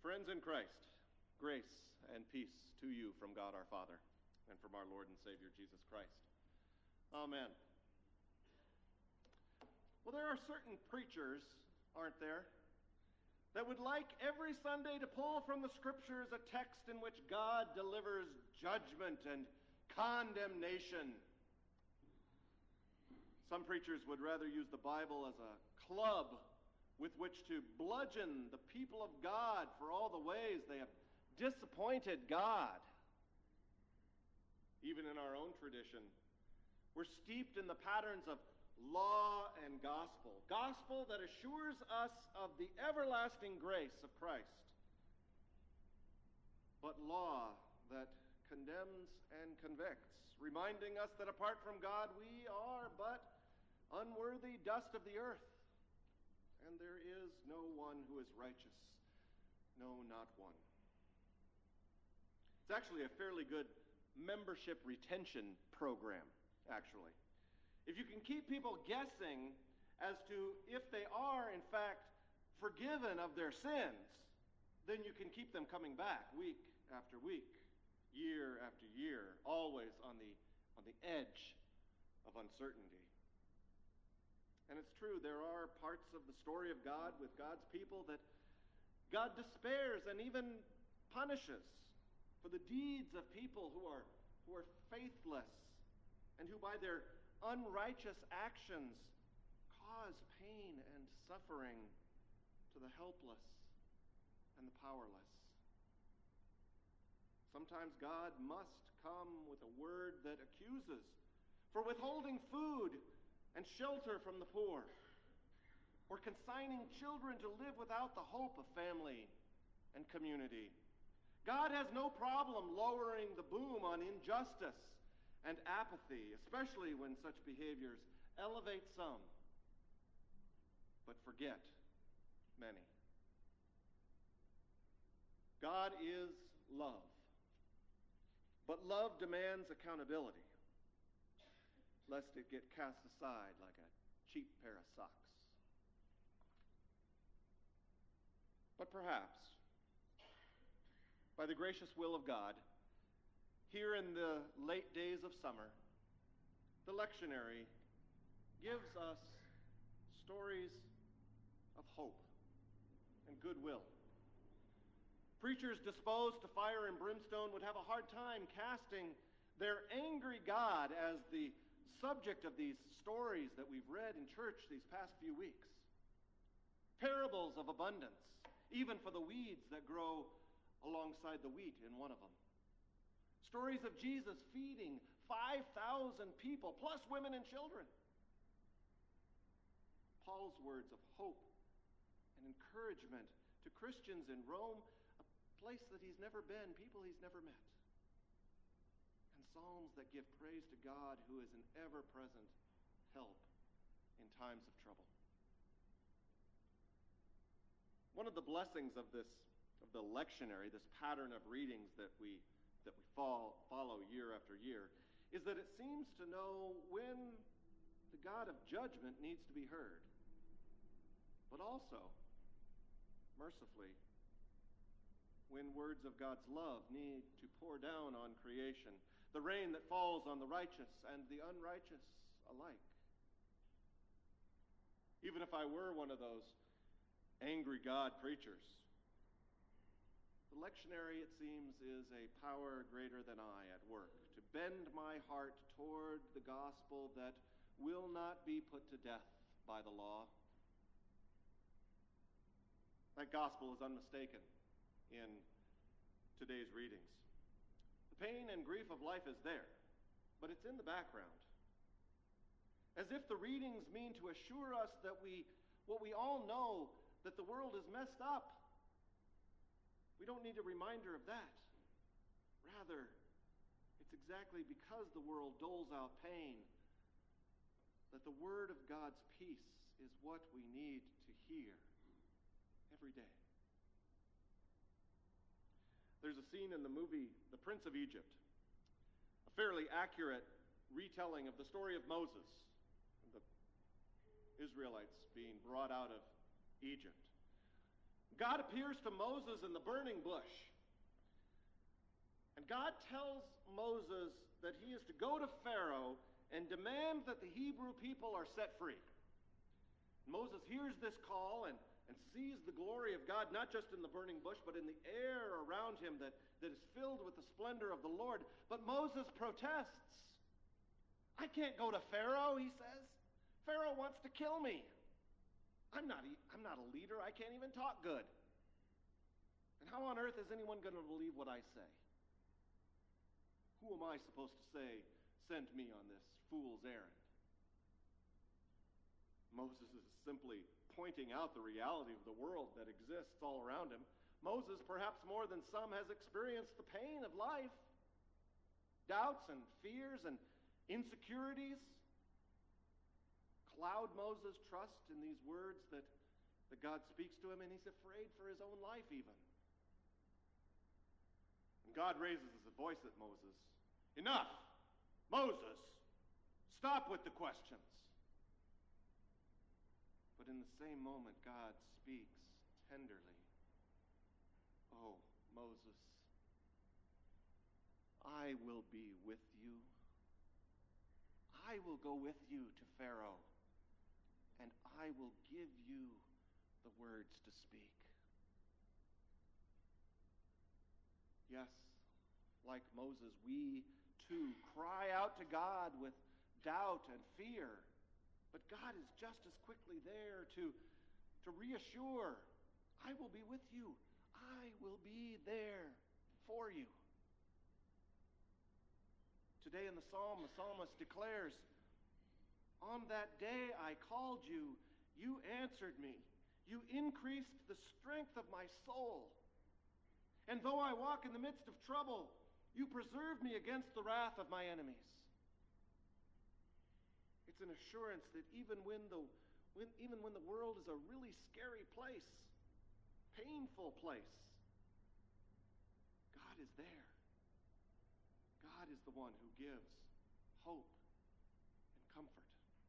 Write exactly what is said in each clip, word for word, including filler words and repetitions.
Friends in Christ, grace and peace to you from God our Father and from our Lord and Savior Jesus Christ. Amen. Well, there are certain preachers, aren't there, that would like every Sunday to pull from the Scriptures a text in which God delivers judgment and condemnation. Some preachers would rather use the Bible as a club with which to bludgeon the people of God for all the ways they have disappointed God. Even in our own tradition, we're steeped in the patterns of law and gospel. Gospel that assures us of the everlasting grace of Christ, but law that condemns and convicts, reminding us that apart from God we are but unworthy dust of the earth, and there is no one who is righteous, no, not one. It's actually a fairly good membership retention program, actually. If you can keep people guessing as to if they are, in fact, forgiven of their sins, then you can keep them coming back week after week, year after year, always on the, on the edge of uncertainty. And it's true, there are parts of the story of God with God's people that God despairs and even punishes for the deeds of people who are, who are faithless and who by their unrighteous actions cause pain and suffering to the helpless and the powerless. Sometimes God must come with a word that accuses for withholding food and shelter from the poor, or consigning children to live without the hope of family and community. God has no problem lowering the boom on injustice and apathy, especially when such behaviors elevate some, but forget many. God is love, but love demands accountability, lest it get cast aside like a cheap pair of socks. But perhaps, by the gracious will of God, here in the late days of summer, the lectionary gives us stories of hope and goodwill. Preachers disposed to fire and brimstone would have a hard time casting their angry God as the subject of these stories that we've read in church these past few weeks. Parables of abundance, even for the weeds that grow alongside the wheat in one of them. Stories of Jesus feeding five thousand people, plus women and children. Paul's words of hope and encouragement to Christians in Rome, a place that he's never been, people he's never met. And psalms that give praise to God, who is an ever-present help in times of trouble. One of the blessings of this, of the lectionary, this pattern of readings that we that we fall, follow year after year, is that it seems to know when the God of judgment needs to be heard, but also, mercifully, when words of God's love need to pour down on creation, the rain that falls on the righteous and the unrighteous alike. Even if I were one of those angry God preachers, the lectionary, it seems, is a power greater than I at work to bend my heart toward the gospel that will not be put to death by the law. That gospel is unmistaken in today's readings. The pain and grief of life is there, but it's in the background. As if the readings mean to assure us that we, what we all know, that the world is messed up. We don't need a reminder of that. Rather, it's exactly because the world doles out pain that the word of God's peace is what we need to hear every day. There's a scene in the movie The Prince of Egypt, a fairly accurate retelling of the story of Moses, the Israelites being brought out of Egypt. God appears to Moses in the burning bush. And God tells Moses that he is to go to Pharaoh and demand that the Hebrew people are set free. Moses hears this call and, and sees the glory of God, not just in the burning bush, but in the air around him that, that is filled with the splendor of the Lord. But Moses protests. I can't go to Pharaoh, he says. Pharaoh wants to kill me. I'm not, I'm not a leader. I can't even talk good. And how on earth is anyone going to believe what I say? Who am I supposed to say sent me on this fool's errand? Moses is simply pointing out the reality of the world that exists all around him. Moses, perhaps more than some, has experienced the pain of life. Doubts and fears and insecurities cloud Moses' trust in these words that, that God speaks to him, and he's afraid for his own life even. And God raises his voice at Moses. Enough! Moses! Stop with the questions! But in the same moment, God speaks tenderly. Oh, Moses, I will be with you. I will go with you to Pharaoh, and I will give you the words to speak. Yes, like Moses, we too cry out to God with doubt and fear. But God is just as quickly there to, to reassure, I will be with you. I will be there for you. Today in the psalm, the psalmist declares, on that day I called you, you answered me. You increased the strength of my soul. And though I walk in the midst of trouble, you preserve me against the wrath of my enemies. It's an assurance that even when the when, even when the world is a really scary place, painful place, God is there. God is the one who gives hope and comfort.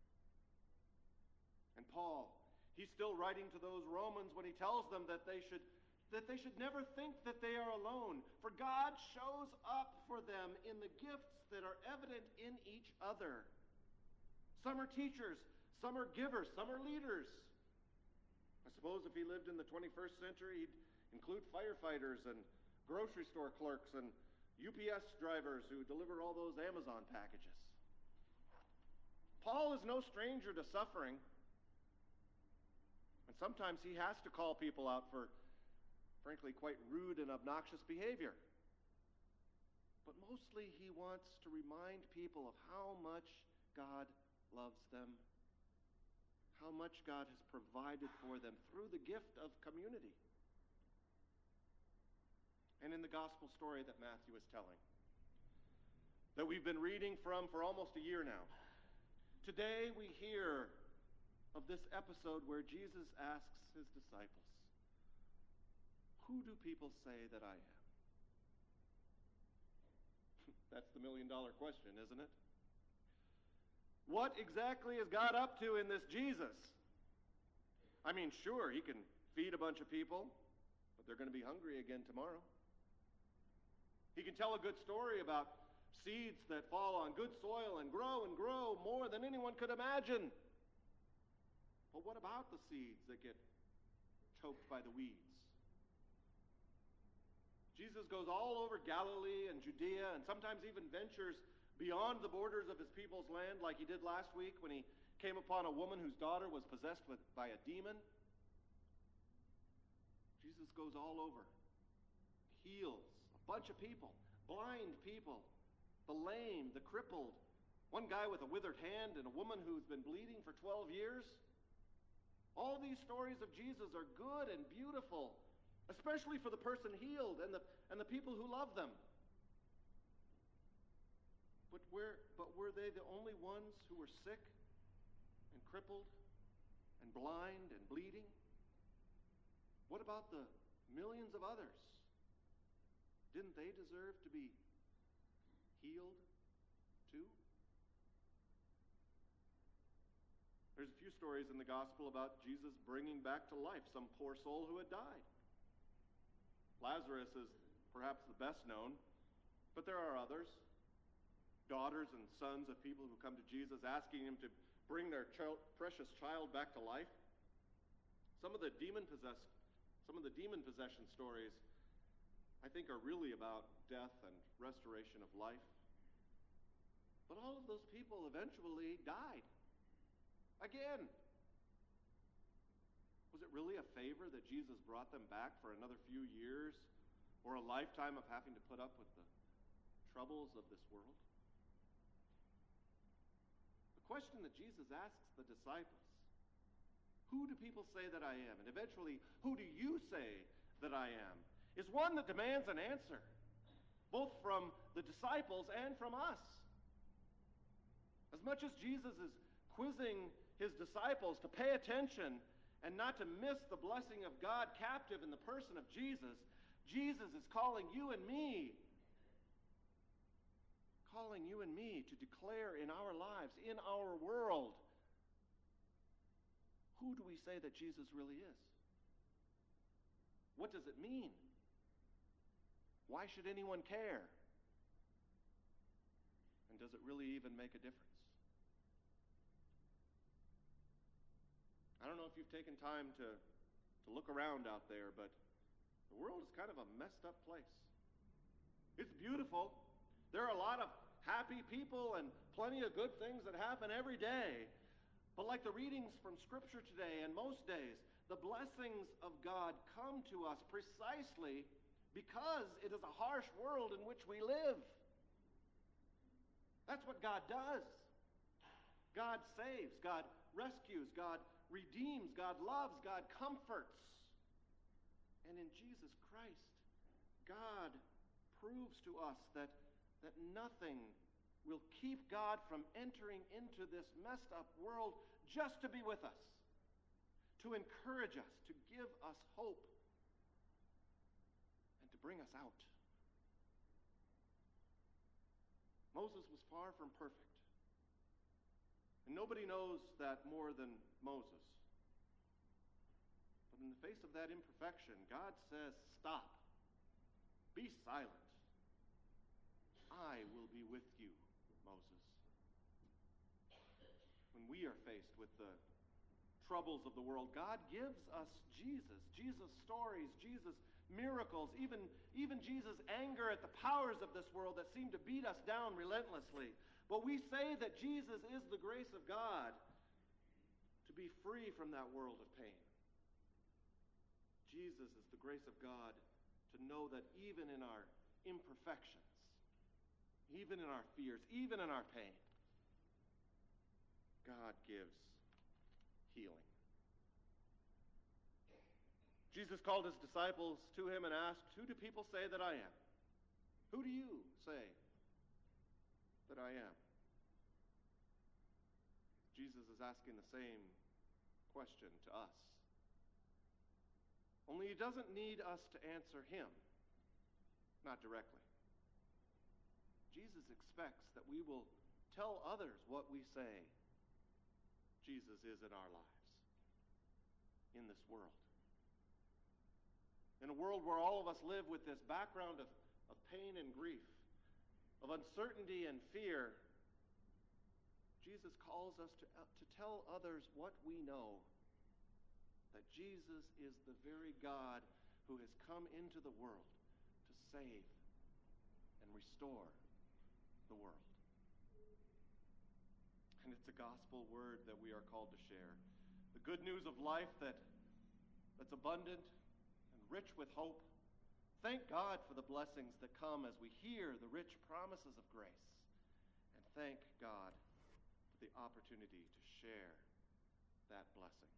And Paul, he's still writing to those Romans when he tells them that they should that they should never think that they are alone, for God shows up for them in the gifts that are evident in each other. Some are teachers, some are givers, some are leaders. I suppose if he lived in the twenty-first century, he'd include firefighters and grocery store clerks and U P S drivers who deliver all those Amazon packages. Paul is no stranger to suffering. And sometimes he has to call people out for, frankly, quite rude and obnoxious behavior. But mostly he wants to remind people of how much God loves them, how much God has provided for them through the gift of community. And in the gospel story that Matthew is telling, that we've been reading from for almost a year now, today we hear of this episode where Jesus asks his disciples, who do people say that I am? That's the million dollar question, isn't it? What exactly is God up to in this Jesus? I mean, sure, he can feed a bunch of people, but they're going to be hungry again tomorrow. He can tell a good story about seeds that fall on good soil and grow and grow more than anyone could imagine. But what about the seeds that get choked by the weeds? Jesus goes all over Galilee and Judea and sometimes even ventures beyond the borders of his people's land, like he did last week when he came upon a woman whose daughter was possessed with, by a demon. Jesus goes all over, heals a bunch of people, blind people, the lame, the crippled, one guy with a withered hand and a woman who's been bleeding for twelve years. All these stories of Jesus are good and beautiful, especially for the person healed and the, and the people who love them. But were, but were they the only ones who were sick and crippled and blind and bleeding? What about the millions of others? Didn't they deserve to be healed too? There's a few stories in the gospel about Jesus bringing back to life some poor soul who had died. Lazarus is perhaps the best known, but there are others. Daughters and sons of people who come to Jesus asking him to bring their child, precious child back to life. Some of the demon possessed, some of the demon possession stories, I think, are really about death and restoration of life. But all of those people eventually died. Again. Was it really a favor that Jesus brought them back for another few years, or a lifetime of having to put up with the troubles of this world? The question that Jesus asks the disciples, who do people say that I am? And eventually, who do you say that I am? Is one that demands an answer, both from the disciples and from us. As much as Jesus is quizzing his disciples to pay attention and not to miss the blessing of God captive in the person of Jesus, Jesus is calling you and me, calling you and me to declare in our lives, in our world, who do we say that Jesus really is? What does it mean? Why should anyone care? And does it really even make a difference? I don't know if you've taken time to, to look around out there, but the world is kind of a messed up place. It's beautiful. There are a lot of happy people and plenty of good things that happen every day. But like the readings from Scripture today and most days, the blessings of God come to us precisely because it is a harsh world in which we live. That's what God does. God saves, God rescues, God redeems, God loves, God comforts. And in Jesus Christ, God proves to us that, that nothing will keep God from entering into this messed up world just to be with us, to encourage us, to give us hope, and to bring us out. Moses was far from perfect. And nobody knows that more than Moses. But in the face of that imperfection, God says, stop. Be silent. I will be with you, Moses. When we are faced with the troubles of the world, God gives us Jesus, Jesus' stories, Jesus' miracles, even, even Jesus' anger at the powers of this world that seem to beat us down relentlessly. But we say that Jesus is the grace of God to be free from that world of pain. Jesus is the grace of God to know that even in our imperfections, even in our fears, even in our pain, God gives healing. Jesus called his disciples to him and asked, who do people say that I am? Who do you say that I am? Jesus is asking the same question to us. Only he doesn't need us to answer him, not directly. Jesus expects that we will tell others what we say Jesus is in our lives, in this world. In a world where all of us live with this background of, of pain and grief, of uncertainty and fear, Jesus calls us to, uh, to tell others what we know, that Jesus is the very God who has come into the world to save and restore the world. And it's a gospel word that we are called to share. The good news of life that, that's abundant and rich with hope. Thank God for the blessings that come as we hear the rich promises of grace. And thank God for the opportunity to share that blessing.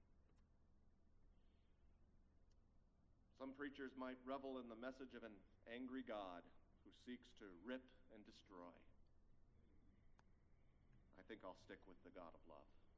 Some preachers might revel in the message of an angry God who seeks to rip and destroy. I think I'll stick with the God of love.